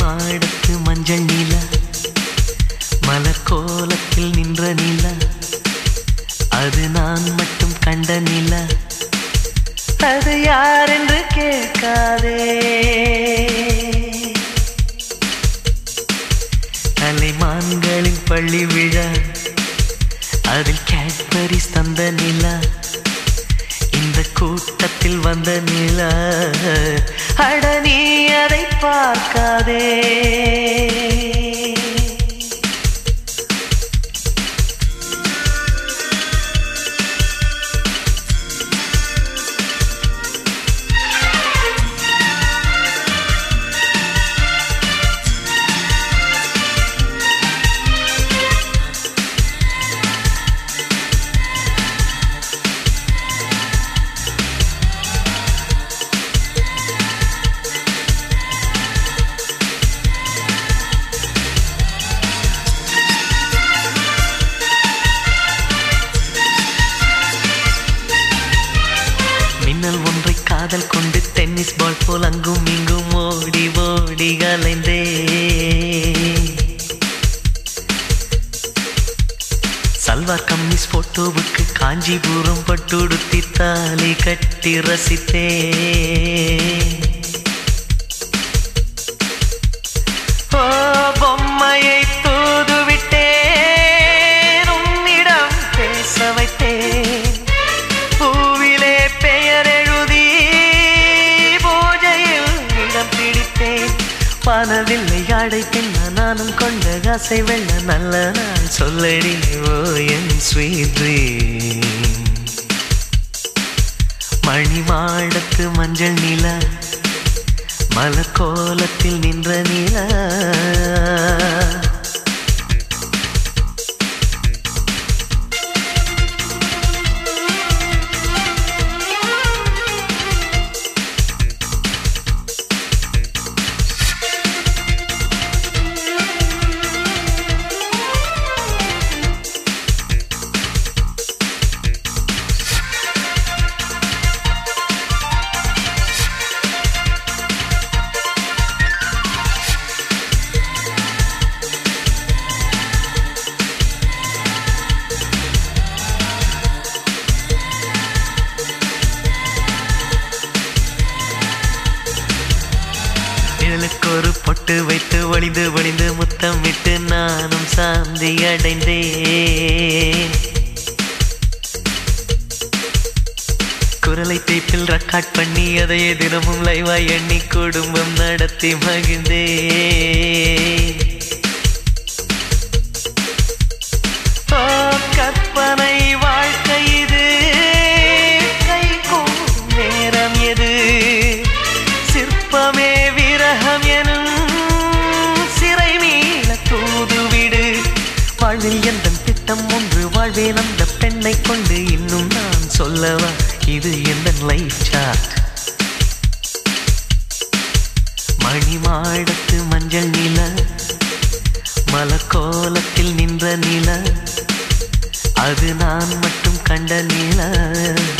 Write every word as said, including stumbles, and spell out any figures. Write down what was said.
மாடத்து மஞ்சள் நிலா மலர் கோலத்தில் நின்ற நிலா அது நான் மட்டும் கண்ட நிலா அது யார் என்று கேட்காதே தலைமான்களின் பள்ளி விழா அதில் கேட்பரிஸ் தந்த நிலா இந்த கூட்டத்தில் வந்த நிலா அட நீ அதை பார்க்காதே மின்னல் ஒன்றை காதல் கொண்டு டென்னிஸ் பால் போல் அங்கும் இங்கும் ஓடி ஓடி கலைந்தே சல்வார் கம்மிஸ் போட்டோவுக்கு காஞ்சிபுரம் பட்டுடுத்தி தாலி கட்டி ரசித்தே ஓ பொம்மையை தூது விட்டேன் உன்னிடம் பேச வைத்தேன் பூவிலே பெயர் எழுதி பூஜையில் இடம் பிடித்தேன் பணவில்லை அடைப்பின் நானும் கொண்ட காசை வெள்ள நல்ல நாள் சொல்லடி ஓ என் ஸ்வீட் ட்ரீம் மணி மாடத்து மஞ்சள் நிலா மலர் கோலத்தில் நின்ற நிலா ஒரு பொட்டு வைத்து ஒளிந்து ஒளிந்து முத்தம் விட்டு நானும் சாந்தி அடைந்தேன் குரலை டேப்பில் ரெக்கார்ட் பண்ணி அதையே தினமும் லைவாய் எண்ணி குடும்பம் நடத்தி மகிழ்ந்தேன் ஓ கற்பனை வாழ்க்கை இது கை கூடும் நேரம் எது சிற்பமே விரகம் எனும் சிறை மீள தூதுவிடு வாழ்வில் எந்த திட்டம் ஒன்று வாழ்வேன் அந்த பெண்ணை கொண்டு இன்னும் நான் சொல்லவா இது எந்த லைஃப் சார்ட் மணி மாடத்து மஞ்சள் நிலா மலர் கோலத்தில் நின்ற நிலா அது நான் மட்டும் கண்ட நிலா